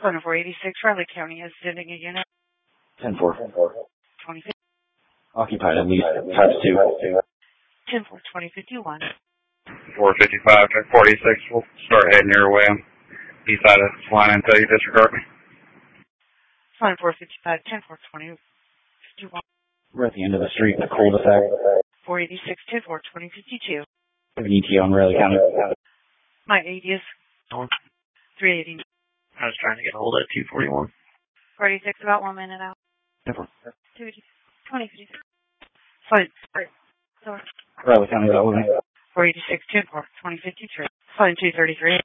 Phone 486, Riley County is sending a unit. 10-4. 2050. Occupied at least times 2. 10-4, 2051. 455, 46. We'll start heading your way. East side of this line until you disregard me. Phone 455, 10-4, 2051. We're at the end of the street in the cul-de-sac. 486, 10-4, 2052. We have an ETA on Riley County. My AD is 380. I was trying to get a hold of 241. 46, about 1 minute out. 10-4. 2056. Phone, sorry. Riley County, that was 486, 10-4, 2053. Phone 233.